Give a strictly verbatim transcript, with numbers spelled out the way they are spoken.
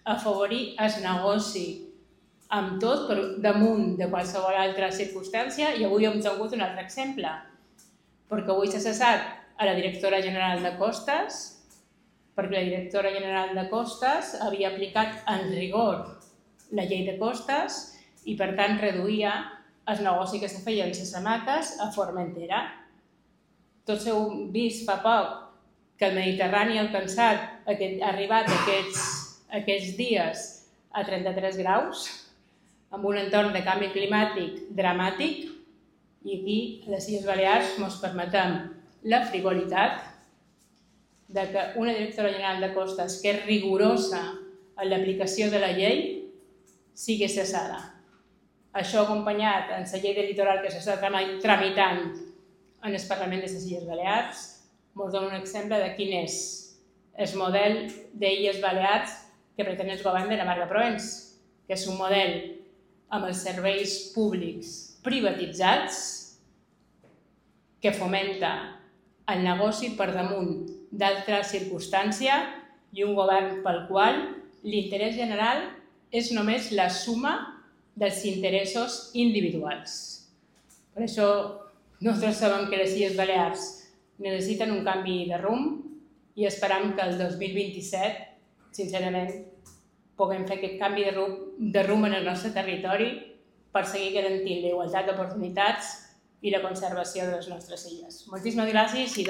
afavorir el negoci amb tot, per damunt de qualsevol altra circumstància, i avui hem tingut un altre exemple, perquè avui s'ha cessat a la directora general de Costes, perquè la directora general de Costes havia aplicat en rigor la llei de costes i, per tant, reduïa el negoci que se feia en les hamaques a Formentera. Tots heu vist fa poc que el Mediterrani ha alcançat, ha arribat aquests, aquests dies a trenta-tres graus, amb un entorn de canvi climàtic dramàtic, i aquí, a les Illes Balears, ens permetem la frivolitat de que una directora general de costes que és rigorosa en l'aplicació de la llei sigui cessada. Això acompanyat en la llei de litoral que s'està tramitant en el Parlament de les Illes Balears, ens dona un exemple de quin és el model d'Illes Balears que pretén el govern de la Marga Provenç, que és un model amb els serveis públics privatitzats que fomenta el negoci per damunt d'altra circumstància i un govern pel qual l'interès general és només la suma dels interessos individuals. Per això nosaltres sabem que les Illes Balears necessiten un canvi de rumb i esperam que el dos mil vint-i-set, sincerament, puguem fer aquest canvi de rumb, de rumb en el nostre territori per seguir garantint la igualtat d'oportunitats i la conservació de les nostres illes. Moltíssimes gràcies i